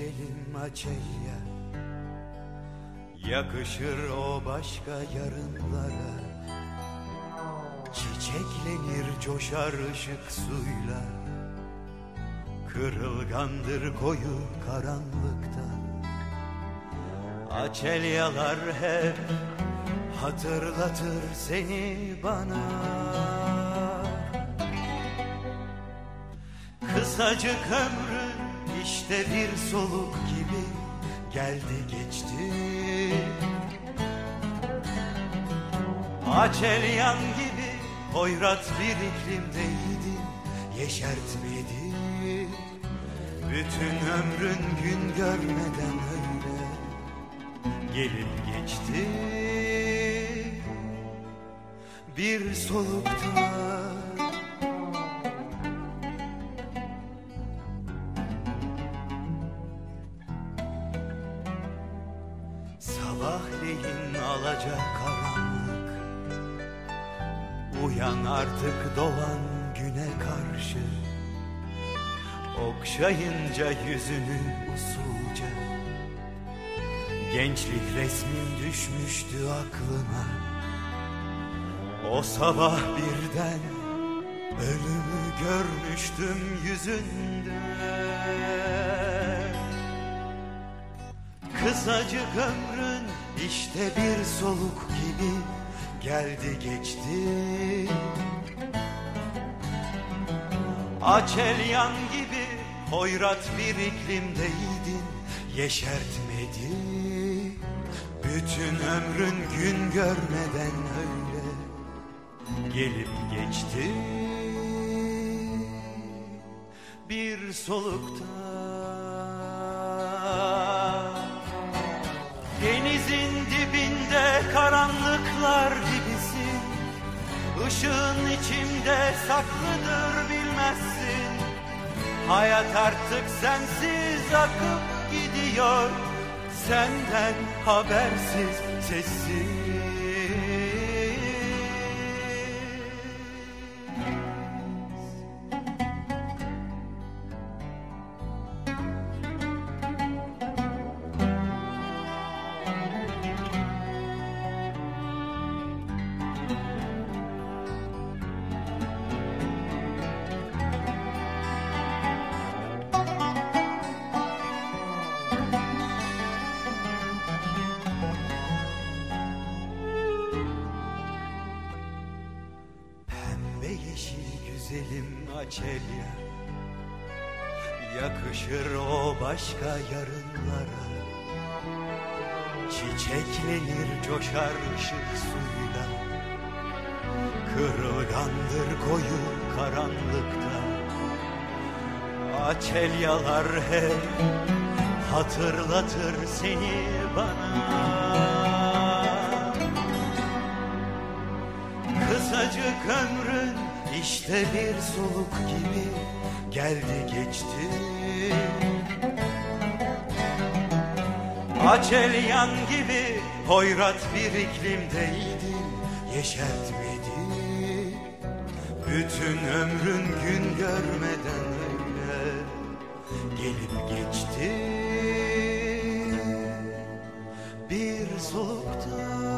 güzelim Açelya, yakışır o başka yarınlara. Çiçeklenir, coşar ışık suyla, kırılgandır koyu karanlıkta. Açelyalar hep hatırlatır seni bana. Kısacık ömrün işte bir soluk gibi geldi geçti. Açelyan gibi hoyrat bir iklimdeydin, yeşertmedi. Bütün ömrün gün görmeden öyle gelip geçti. Bir solukta sabahleyin alacak karanlık, uyan artık doğan güne karşı. Okşayınca yüzünü usulca, gençlik resmin düşmüştü aklıma. O sabah birden ölümü görmüştüm yüzünde. Kısacık ömrün işte bir soluk gibi geldi geçti. Açelyan gibi hoyrat bir iklimdeydin, yeşertmedi. Bütün ömrün gün görmeden öyle gelip geçti. Bir solukta denizin dibinde karanlıklar gibisin. Işığın içimde saklıdır bilmezsin. Hayat artık sensiz akıp gidiyor, senden habersiz, sessiz. Güzelim Açelya, yakışır o başka yarınlara. Çiçeklenir, coşar ışık suyla, kırılgandır koyu karanlıkta. Açelyalar hep hatırlatır seni bana. Kısacık ömrün İşte bir soluk gibi geldi geçti. Açelyan gibi hoyrat bir iklimdeydin, yeşertmedi. Bütün ömrün gün görmeden öyle gelip geçti. Bir solukta